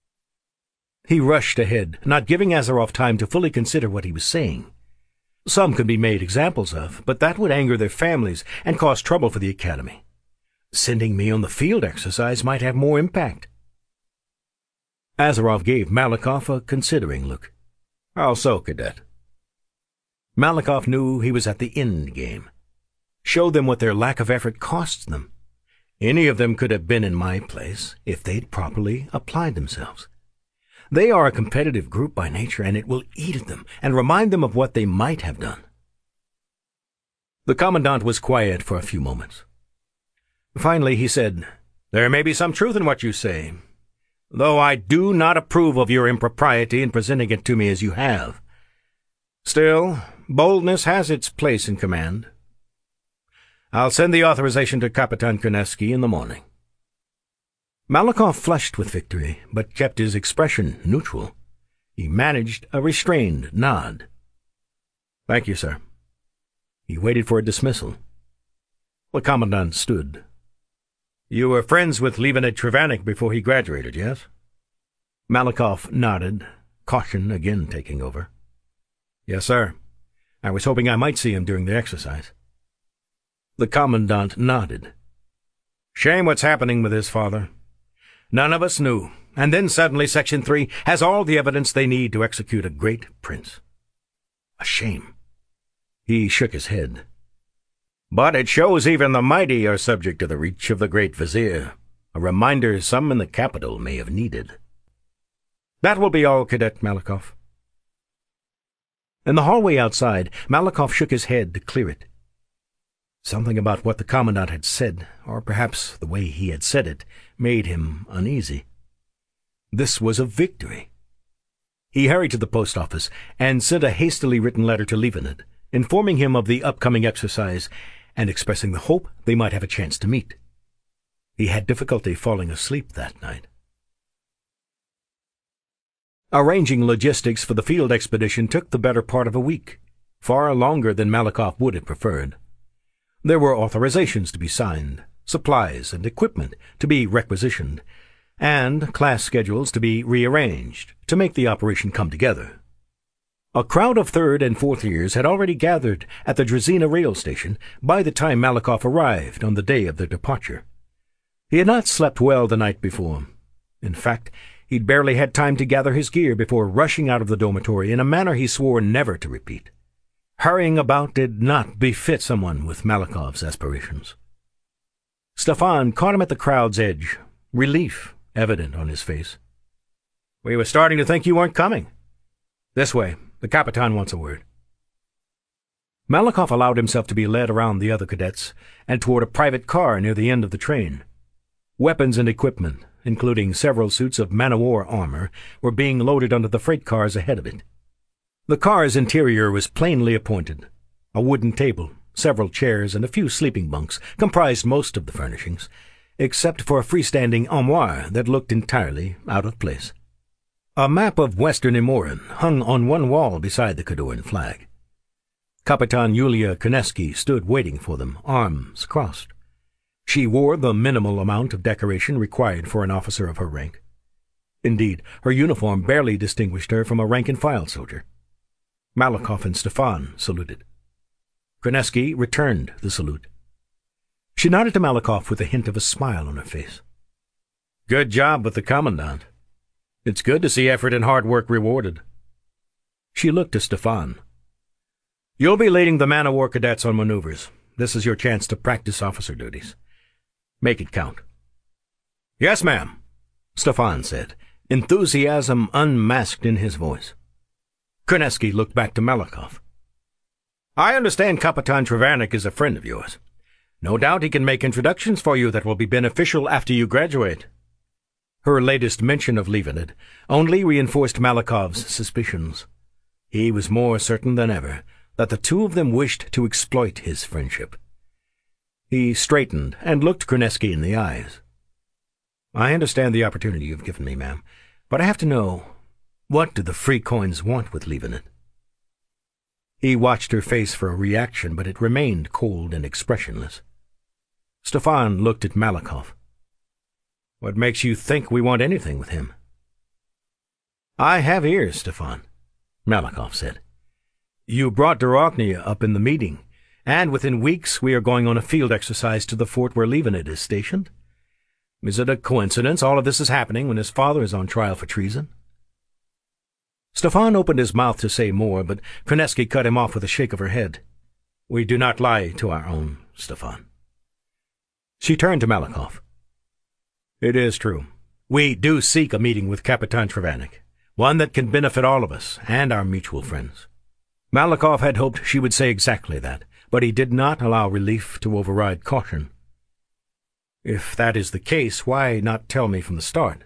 He rushed ahead, not giving Azarov time to fully consider what he was saying. Some could be made examples of, but that would anger their families and cause trouble for the academy. Sending me on the field exercise might have more impact. Azarov gave Malakoff a considering look. "How so, cadet?" Malakoff knew he was at the end game. Show them what their lack of effort costs them. Any of them could have been in my place if they'd properly applied themselves. They are a competitive group by nature, and it will eat at them and remind them of what they might have done. The commandant was quiet for a few moments. Finally he said, "There may be some truth in what you say, though I do not approve of your impropriety in presenting it to me as you have. Still, boldness has its place in command. I'll send the authorization to Kapitan Kurneski in the morning." Malakoff flushed with victory, but kept his expression neutral. He managed a restrained nod. "Thank you, sir." He waited for a dismissal. The commandant stood. "You were friends with Lieutenant Trevanik before he graduated, yes?" Malakoff nodded, caution again taking over. "Yes, sir. I was hoping I might see him during the exercise." The commandant nodded. "Shame what's happening with his father. None of us knew, and then suddenly Section 3 has all the evidence they need to execute a great prince. A shame." He shook his head. "But it shows even the mighty are subject to the reach of the Great Vizier, a reminder some in the capital may have needed." "That will be all, Cadet Malakoff." In the hallway outside, Malakoff shook his head to clear it. Something about what the commandant had said, or perhaps the way he had said it, made him uneasy. This was a victory. He hurried to the post office and sent a hastily written letter to Lieutenant, informing him of the upcoming exercise and expressing the hope they might have a chance to meet. He had difficulty falling asleep that night. Arranging logistics for the field expedition took the better part of a week, far longer than Malakoff would have preferred. There were authorizations to be signed, supplies and equipment to be requisitioned, and class schedules to be rearranged to make the operation come together. A crowd of third and fourth years had already gathered at the Drazina rail station by the time Malakoff arrived on the day of their departure. He had not slept well the night before. In fact, he'd barely had time to gather his gear before rushing out of the dormitory in a manner he swore never to repeat. Hurrying about did not befit someone with Malakoff's aspirations. Stefan caught him at the crowd's edge, relief evident on his face. "We were starting to think you weren't coming. This way, the Capitan wants a word." Malakoff allowed himself to be led around the other cadets and toward a private car near the end of the train. Weapons and equipment, including several suits of man-o'-war armor, were being loaded onto the freight cars ahead of it. The car's interior was plainly appointed. A wooden table, several chairs, and a few sleeping bunks comprised most of the furnishings, except for a freestanding armoire that looked entirely out of place. A map of Western Imoran hung on one wall beside the Cadouran flag. Kapitan Yulia Kurneski stood waiting for them, arms crossed. She wore the minimal amount of decoration required for an officer of her rank. Indeed, her uniform barely distinguished her from a rank-and-file soldier. Malakoff and Stefan saluted. Kurneski returned the salute. She nodded to Malakoff with a hint of a smile on her face. "Good job with the Commandant. It's good to see effort and hard work rewarded." She looked to Stefan. "You'll be leading the man-o'-war cadets on maneuvers. This is your chance to practice officer duties. Make it count." "Yes, ma'am," Stefan said, enthusiasm unmasked in his voice. Kurneski looked back to Malakoff. I understand Kapitan Trevarnik is a friend of yours. No doubt he can make introductions for you that will be beneficial after you graduate." Her latest mention of Leavened only reinforced Malakov's suspicions. He was more certain than ever that the two of them wished to exploit his friendship. He straightened and looked Kreneski in the eyes. "I understand the opportunity you've given me, ma'am, but I have to know, what do the Free Coins want with Leavened?" He watched her face for a reaction, but it remained cold and expressionless. Stefan looked at Malikov. "What makes you think we want anything with him?" "I have ears, Stefan," Malikov said. "You brought Dorognia up in the meeting, and within weeks we are going on a field exercise to the fort where Leavened is stationed. Is it a coincidence all of this is happening when his father is on trial for treason?" Stefan opened his mouth to say more, but Kreneski cut him off with a shake of her head. "We do not lie to our own, Stefan." She turned to Malikov. "It is true. We do seek a meeting with Kapitan Trevarnik, one that can benefit all of us and our mutual friends." Malikov had hoped she would say exactly that, but he did not allow relief to override caution. "If that is the case, why not tell me from the start?"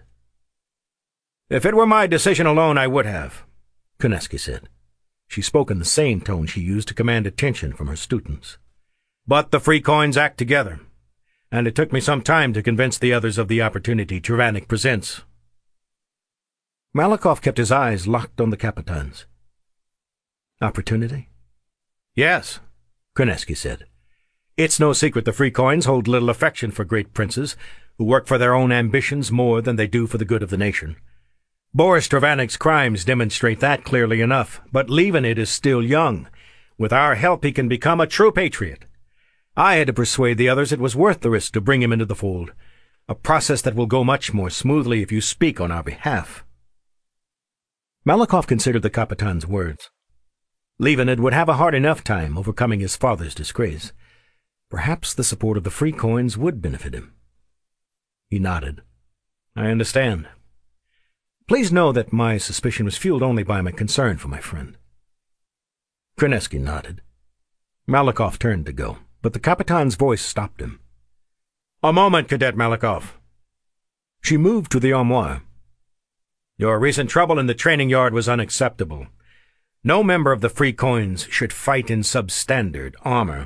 "If it were my decision alone, I would have," Kreneski said. She spoke in the same tone she used to command attention from her students. "But the Free Coins act together, and it took me some time to convince the others of the opportunity Trevarnik presents." Malikov kept his eyes locked on the Kapitan's. "Opportunity?" "Yes," Kreneski said. "It's no secret the Free Coins hold little affection for great princes, who work for their own ambitions more than they do for the good of the nation. Boris Trevarnik's crimes demonstrate that clearly enough, but Leavened is still young. With our help he can become a true patriot. I had to persuade the others it was worth the risk to bring him into the fold, a process that will go much more smoothly if you speak on our behalf." Malikov considered the Kapitan's words. Leavened would have a hard enough time overcoming his father's disgrace. Perhaps the support of the Free Coins would benefit him. He nodded. "I understand. Please know that my suspicion was fueled only by my concern for my friend." Kreneski nodded. Malikov turned to go, but the Kapitan's voice stopped him. "A moment, Cadet Malikov." She moved to the armoire. "Your recent trouble in the training yard was unacceptable. No member of the Free Coins should fight in substandard armor."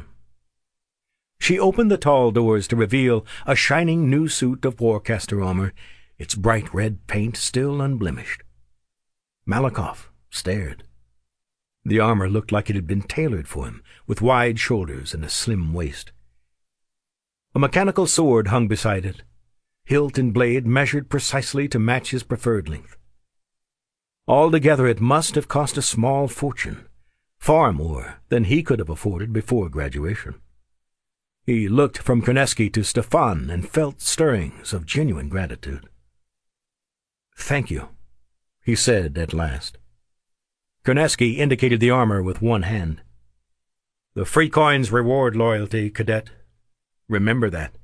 She opened the tall doors to reveal a shining new suit of Warcaster armor, its bright red paint still unblemished. Malikov stared. The armor looked like it had been tailored for him, with wide shoulders and a slim waist. A mechanical sword hung beside it, hilt and blade measured precisely to match his preferred length. Altogether it must have cost a small fortune, far more than he could have afforded before graduation. He looked from Kreneski to Stefan and felt stirrings of genuine gratitude. "Thank you," he said at last. Kreneski indicated the armor with one hand. "The Free Coins reward loyalty, Cadet. Remember that."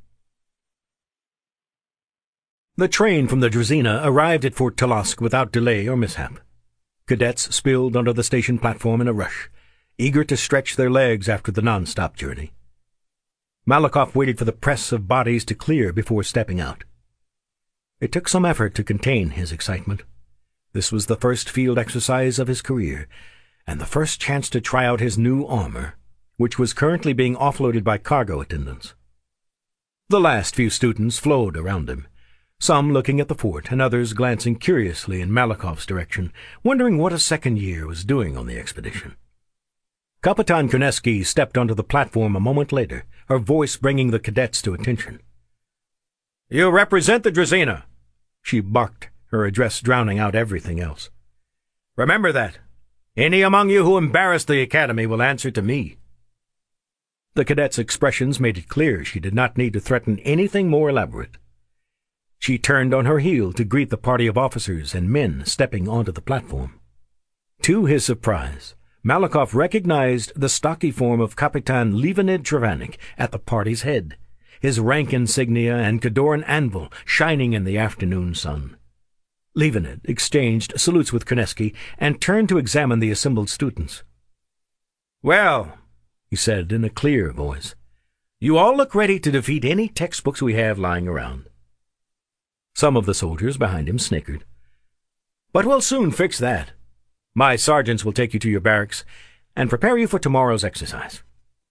The train from the Druzhina arrived at Fort Tolosk without delay or mishap. Cadets spilled onto the station platform in a rush, eager to stretch their legs after the non-stop journey. Malikov waited for the press of bodies to clear before stepping out. It took some effort to contain his excitement. This was the first field exercise of his career, and the first chance to try out his new armor, which was currently being offloaded by cargo attendants. The last few students flowed around him, some looking at the fort and others glancing curiously in Malikov's direction, wondering what a second year was doing on the expedition. Kapitan Kreneski stepped onto the platform a moment later, her voice bringing the cadets to attention. "You represent the Druzhina," she barked, her address drowning out everything else. "Remember that. Any among you who embarrass the academy will answer to me." The cadet's expressions made it clear she did not need to threaten anything more elaborate. She turned on her heel to greet the party of officers and men stepping onto the platform. To his surprise, Malikov recognized the stocky form of Kapitan Leavened Trevarnik at the party's head, his rank insignia and Cadoran anvil shining in the afternoon sun. Leavened exchanged salutes with Kreneski and turned to examine the assembled students. "Well, he said in a clear voice. "You all look ready to defeat any textbooks we have lying around." Some of the soldiers behind him snickered. "But we'll soon fix that. My sergeants will take you to your barracks and prepare you for tomorrow's exercise."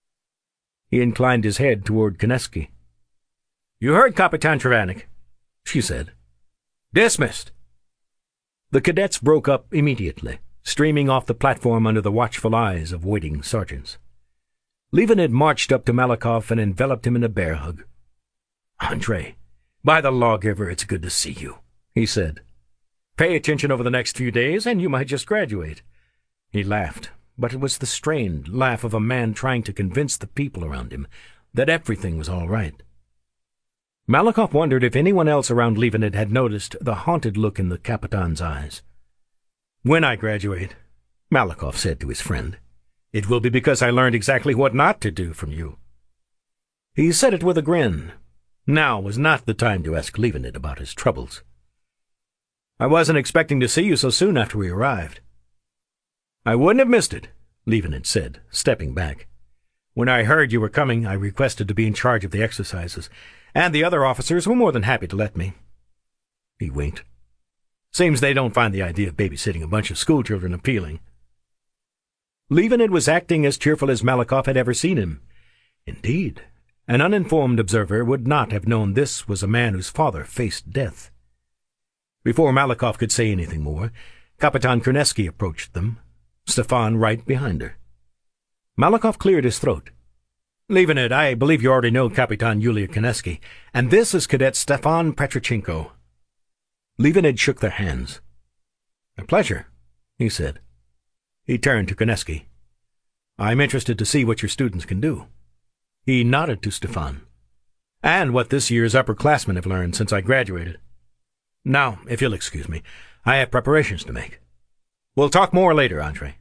He inclined his head toward Konecki. "You heard Kapitan Travanik," she said. "Dismissed." The cadets broke up immediately, streaming off the platform under the watchful eyes of waiting sergeants. Leavened marched up to Malakoff and enveloped him in a bear hug. "Andre, by the lawgiver, it's good to see you," he said. "Pay attention over the next few days, and you might just graduate." He laughed, but it was the strained laugh of a man trying to convince the people around him that everything was all right. Malakoff wondered if anyone else around Leavened had noticed the haunted look in the Capitan's eyes. "When I graduate," Malakoff said to his friend, "it will be because I learned exactly what not to do from you." He said it with a grin. Now was not the time to ask Leavened about his troubles. "I wasn't expecting to see you so soon after we arrived." "I wouldn't have missed it," Leavened said, stepping back. "When I heard you were coming, I requested to be in charge of the exercises, and the other officers were more than happy to let me." He winked. "Seems they don't find the idea of babysitting a bunch of schoolchildren appealing." Leavened was acting as cheerful as Malakoff had ever seen him. Indeed, an uninformed observer would not have known this was a man whose father faced death. Before Malakoff could say anything more, Kapitan Konecki approached them, Stefan right behind her. Malakoff cleared his throat. "Leavened, I believe you already know Kapitan Yulia Konecki, and this is Cadet Stefan Petrochenko." Leavened shook their hands. "A pleasure," he said. He turned to Konecki. "I'm interested to see what your students can do." He nodded to Stefan. "And what this year's upperclassmen have learned since I graduated. Now, if you'll excuse me, I have preparations to make. We'll talk more later, Andre."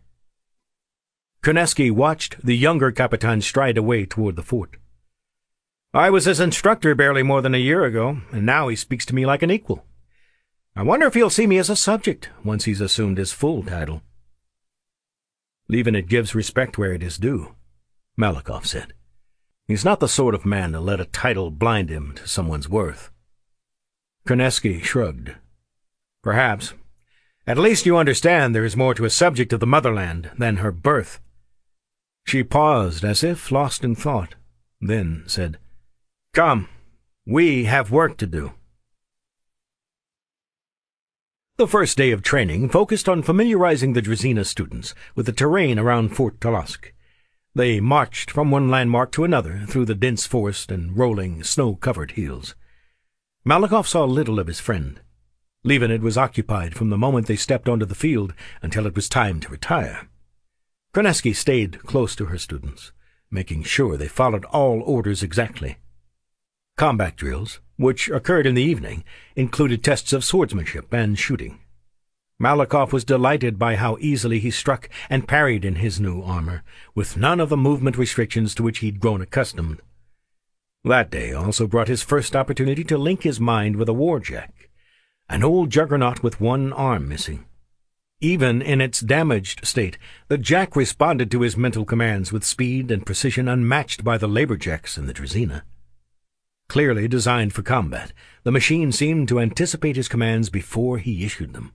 Konecki watched the younger Capitan stride away toward the fort. "I was his instructor barely more than a year ago, and now he speaks to me like an equal. I wonder if he'll see me as a subject once he's assumed his full title." "Leavened gives respect where it is due," Malakoff said. "He's not the sort of man to let a title blind him to someone's worth." Konecki shrugged. "Perhaps. At least you understand there is more to a subject of the motherland than her birth." She paused as if lost in thought, then said, "Come, we have work to do." The first day of training focused on familiarizing the Drazina students with the terrain around Fort Tolosk. They marched from one landmark to another through the dense forest and rolling, snow-covered hills. Malakoff saw little of his friend. Leavened was occupied from the moment they stepped onto the field until it was time to retire. Konecki stayed close to her students, making sure they followed all orders exactly. Combat drills, which occurred in the evening, included tests of swordsmanship and shooting. Malakoff was delighted by how easily he struck and parried in his new armor, with none of the movement restrictions to which he'd grown accustomed. That day also brought his first opportunity to link his mind with a warjack, an old juggernaut with one arm missing. Even in its damaged state, the jack responded to his mental commands with speed and precision unmatched by the laborjacks in the Drazina. Clearly designed for combat, the machine seemed to anticipate his commands before he issued them.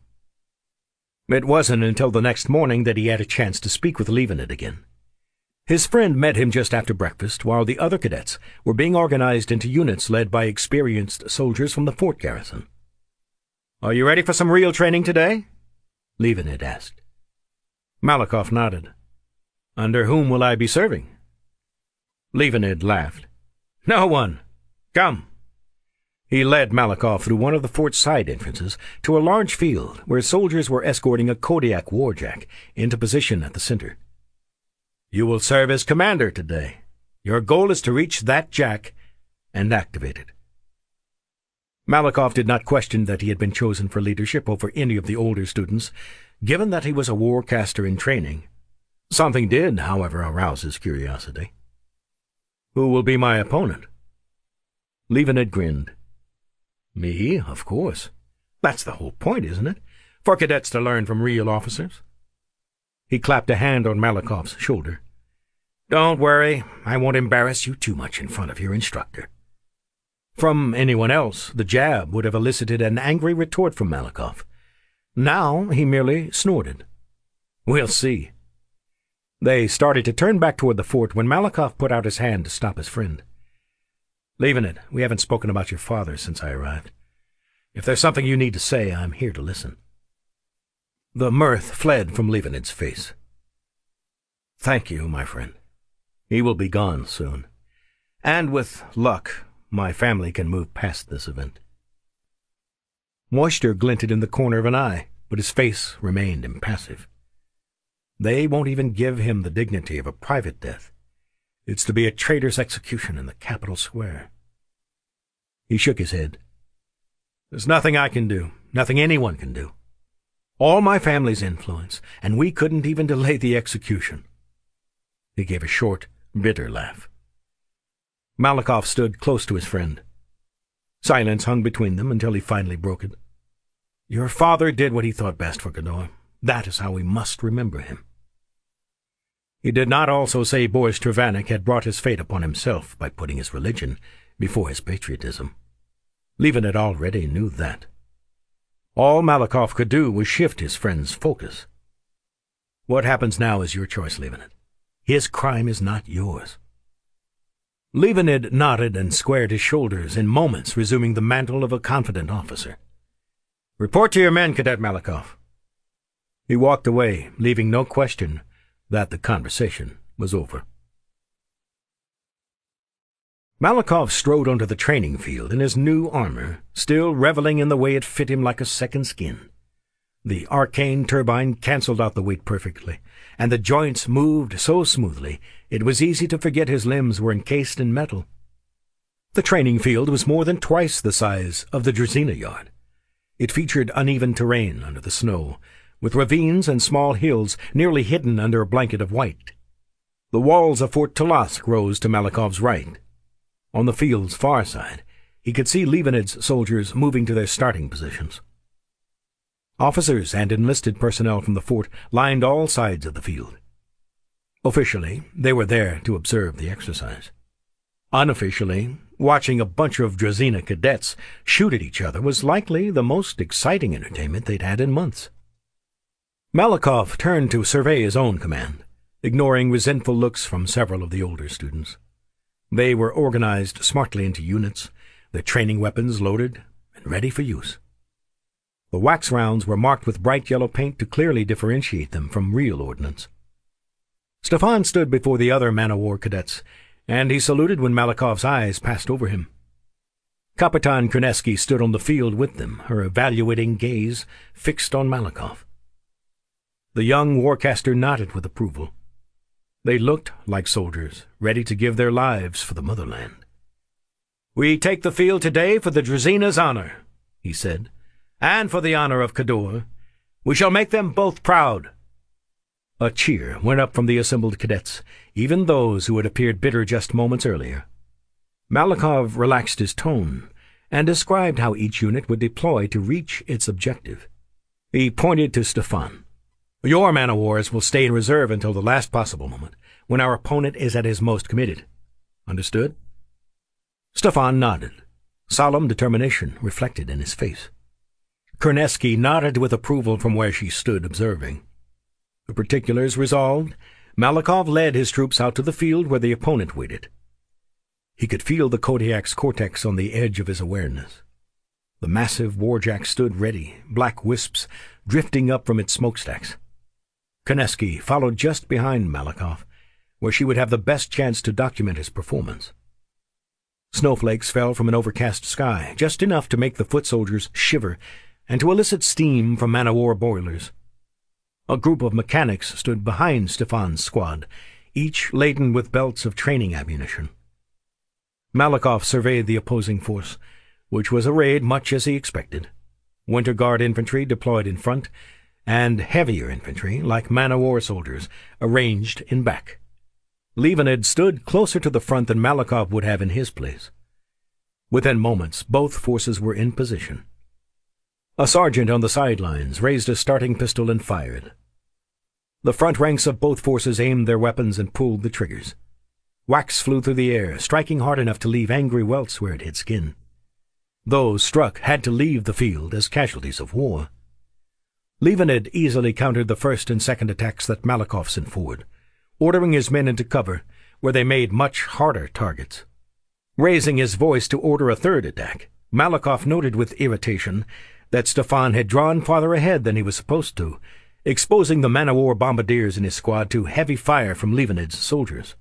It wasn't until the next morning that he had a chance to speak with Leavened again. His friend met him just after breakfast, while the other cadets were being organized into units led by experienced soldiers from the fort garrison. "Are you ready for some real training today?" Leavened asked. Malakoff nodded. "Under whom will I be serving?" Leavened laughed. "No one. Come." He led Malakoff through one of the fort's side entrances to a large field where soldiers were escorting a Kodiak warjack into position at the center. "You will serve as commander today. Your goal is to reach that jack and activate it." Malakoff did not question that he had been chosen for leadership over any of the older students, given that he was a warcaster in training. Something did, however, arouse his curiosity. "Who will be my opponent?" Leavened grinned. "Me, of course. That's the whole point, isn't it? For cadets to learn from real officers." He clapped a hand on Malakoff's shoulder. Don't worry, I won't embarrass you too much in front of your instructor. From anyone else, the jab would have elicited an angry retort from Malakoff. Now he merely snorted. We'll see. They started to turn back toward the fort when Malakoff put out his hand to stop his friend. Leaving it, we haven't spoken about your father since I arrived. If there's something you need to say, I'm here to listen. The mirth fled from Leavened's face. Thank you, my friend. He will be gone soon. And with luck, my family can move past this event. Moisture glinted in the corner of an eye, but his face remained impassive. They won't even give him the dignity of a private death. It's to be a traitor's execution in the Capitol Square. He shook his head. There's nothing I can do, nothing anyone can do. All my family's influence, and we couldn't even delay the execution. He gave a short, bitter laugh. Malakoff stood close to his friend. Silence hung between them until he finally broke it. Your father did what he thought best for Khador. That is how we must remember him. He did not also say Boris Travanik had brought his fate upon himself by putting his religion before his patriotism. Leavened already knew that. All Malakoff could do was shift his friend's focus. What happens now is your choice, Leavened. His crime is not yours. Leavened nodded and squared his shoulders in moments, resuming the mantle of a confident officer. Report to your men, Cadet Malakoff. He walked away, leaving no question that the conversation was over. Malakoff strode onto the training field in his new armor, still reveling in the way it fit him like a second skin. The arcane turbine canceled out the weight perfectly, and the joints moved so smoothly it was easy to forget his limbs were encased in metal. The training field was more than twice the size of the Drazina yard. It featured uneven terrain under the snow, with ravines and small hills nearly hidden under a blanket of white. The walls of Fort Tolosk rose to Malakoff's right. On the field's far side, he could see Leavened's soldiers moving to their starting positions. Officers and enlisted personnel from the fort lined all sides of the field. Officially, they were there to observe the exercise. Unofficially, watching a bunch of Drazina cadets shoot at each other was likely the most exciting entertainment they'd had in months. Malakoff turned to survey his own command, ignoring resentful looks from several of the older students. They were organized smartly into units, their training weapons loaded and ready for use. The wax rounds were marked with bright yellow paint to clearly differentiate them from real ordnance. Stefan stood before the other man-o'-war cadets, and he saluted when Malakoff's eyes passed over him. Kapitan Kurneski stood on the field with them, her evaluating gaze fixed on Malakoff. The young warcaster nodded with approval. They looked like soldiers, ready to give their lives for the motherland. "We take the field today for the Drazina's honor," he said, "and for the honor of Khador. We shall make them both proud." A cheer went up from the assembled cadets, even those who had appeared bitter just moments earlier. Malakoff relaxed his tone and described how each unit would deploy to reach its objective. He pointed to Stefan. "Your man-o'-wars will stay in reserve until the last possible moment, when our opponent is at his most committed. Understood?" Stefan nodded. Solemn determination reflected in his face. Kurneski nodded with approval from where she stood observing. The particulars resolved, Malakoff led his troops out to the field where the opponent waited. He could feel the Kodiak's cortex on the edge of his awareness. The massive warjack stood ready, black wisps drifting up from its smokestacks. Kurneski followed just behind Malakoff, where she would have the best chance to document his performance. Snowflakes fell from an overcast sky, just enough to make the foot soldiers shiver and to elicit steam from man-o'-war boilers. A group of mechanics stood behind Stefan's squad, each laden with belts of training ammunition. Malakoff surveyed the opposing force, which was arrayed much as he expected. Winter Guard infantry deployed in front, and heavier infantry, like man-o'-war soldiers, arranged in back. Leavened stood closer to the front than Malakoff would have in his place. Within moments, both forces were in position. A sergeant on the sidelines raised a starting pistol and fired. The front ranks of both forces aimed their weapons and pulled the triggers. Wax flew through the air, striking hard enough to leave angry welts where it hit skin. Those struck had to leave the field as casualties of war. Leavened easily countered the first and second attacks that Malakoff sent forward, ordering his men into cover, where they made much harder targets. Raising his voice to order a third attack, Malakoff noted with irritation that Stefan had drawn farther ahead than he was supposed to, exposing the man-o-war bombardiers in his squad to heavy fire from Leavened's soldiers.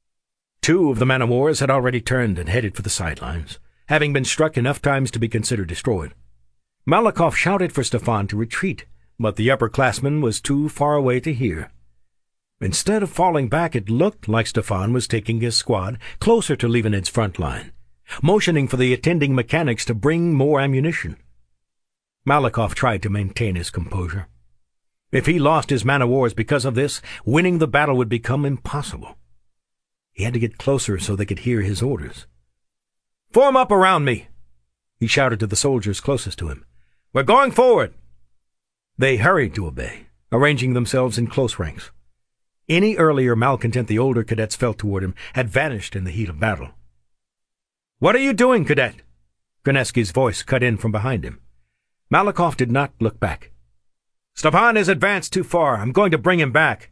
2 of the man-o-wars had already turned and headed for the sidelines, having been struck enough times to be considered destroyed. Malakoff shouted for Stefan to retreat, but the upperclassman was too far away to hear. Instead of falling back, it looked like Stefan was taking his squad closer to Leavened's front line, motioning for the attending mechanics to bring more ammunition. Malakoff tried to maintain his composure. If he lost his man-o-wars because of this, winning the battle would become impossible. He had to get closer so they could hear his orders. "Form up around me!" he shouted to the soldiers closest to him. "We're going forward!" They hurried to obey, arranging themselves in close ranks. Any earlier malcontent the older cadets felt toward him had vanished in the heat of battle. "What are you doing, cadet?" Krenesky's voice cut in from behind him. Malakoff did not look back. "Stefan has advanced too far. I'm going to bring him back."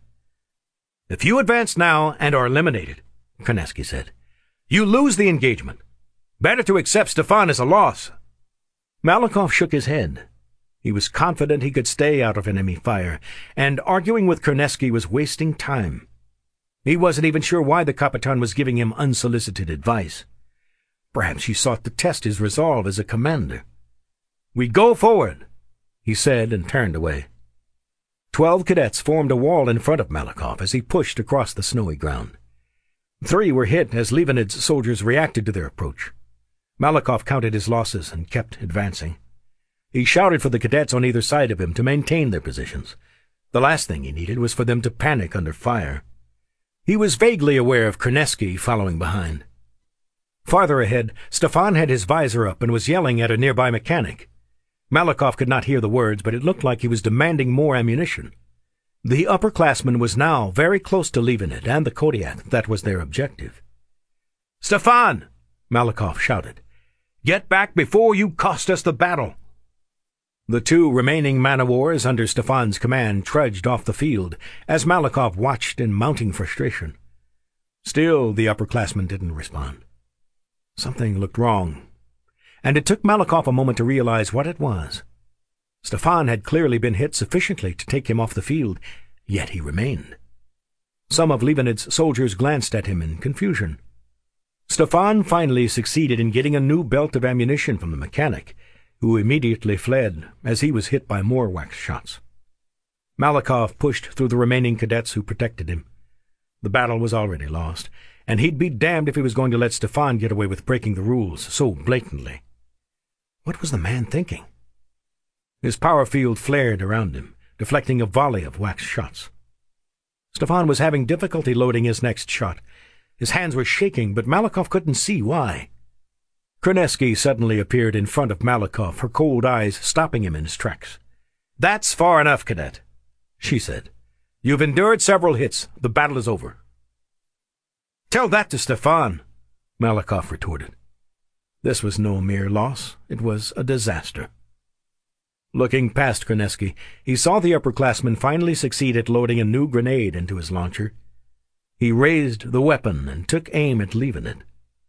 "If you advance now and are eliminated," Krenesky said, "you lose the engagement. Better to accept Stefan as a loss." Malakoff shook his head. He was confident he could stay out of enemy fire, and arguing with Krenesky was wasting time. He wasn't even sure why the Capitan was giving him unsolicited advice. Perhaps he sought to test his resolve as a commander. "We go forward," he said, and turned away. 12 cadets formed a wall in front of Malakoff as he pushed across the snowy ground. 3 were hit as Leavened's soldiers reacted to their approach. Malakoff counted his losses and kept advancing. He shouted for the cadets on either side of him to maintain their positions. The last thing he needed was for them to panic under fire. He was vaguely aware of Krenesky following behind. Farther ahead, Stefan had his visor up and was yelling at a nearby mechanic. Malakoff could not hear the words, but it looked like he was demanding more ammunition. The upperclassman was now very close to Leavened and the Kodiak. That was their objective. "Stefan!" Malakoff shouted. "Get back before you cost us the battle!" The 2 remaining man-o-wars under Stefan's command trudged off the field as Malakoff watched in mounting frustration. Still, the upperclassman didn't respond. Something looked wrong, and it took Malakoff a moment to realize what it was. Stefan had clearly been hit sufficiently to take him off the field, yet he remained. Some of Leavened's soldiers glanced at him in confusion. Stefan finally succeeded in getting a new belt of ammunition from the mechanic, who immediately fled as he was hit by more wax shots. Malakoff pushed through the remaining cadets who protected him. The battle was already lost, and he'd be damned if he was going to let Stefan get away with breaking the rules so blatantly. What was the man thinking? His power field flared around him, deflecting a volley of wax shots. Stefan was having difficulty loading his next shot. His hands were shaking, but Malakoff couldn't see why. Krenesky suddenly appeared in front of Malakoff, her cold eyes stopping him in his tracks. "That's far enough, cadet," she said. "You've endured several hits. The battle is over." "Tell that to Stefan," Malakoff retorted. This was no mere loss. It was a disaster. Looking past Krenesky, he saw the upperclassman finally succeed at loading a new grenade into his launcher. He raised the weapon and took aim at Leavened.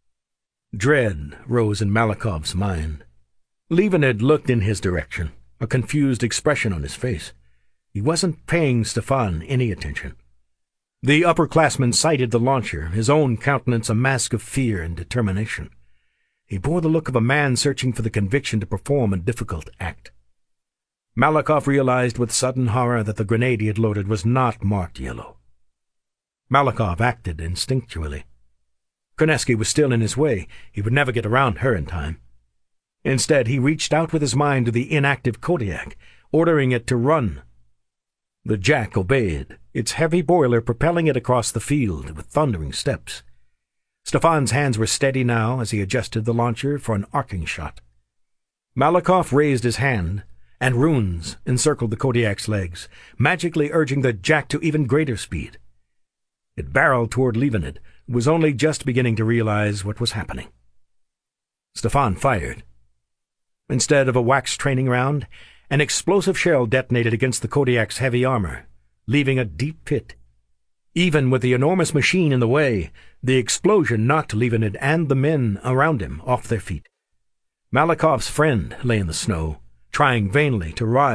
Dread rose in Malakoff's mind. Leavened looked in his direction, a confused expression on his face. He wasn't paying Stefan any attention. The upperclassman sighted the launcher, his own countenance a mask of fear and determination. He bore the look of a man searching for the conviction to perform a difficult act. Malakoff realized with sudden horror that the grenade he had loaded was not marked yellow. Malakoff acted instinctually. Krenesky was still in his way. He would never get around her in time. Instead, he reached out with his mind to the inactive Kodiak, ordering it to run. The Jack obeyed, its heavy boiler propelling it across the field with thundering steps. Stefan's hands were steady now as he adjusted the launcher for an arcing shot. Malakoff raised his hand, and runes encircled the Kodiak's legs, magically urging the jack to even greater speed. It barreled toward Leavened, who was only just beginning to realize what was happening. Stefan fired. Instead of a wax training round, an explosive shell detonated against the Kodiak's heavy armor, leaving a deep pit. Even with the enormous machine in the way, the explosion knocked Leavened and the men around him off their feet. Malakov's friend lay in the snow, trying vainly to rise.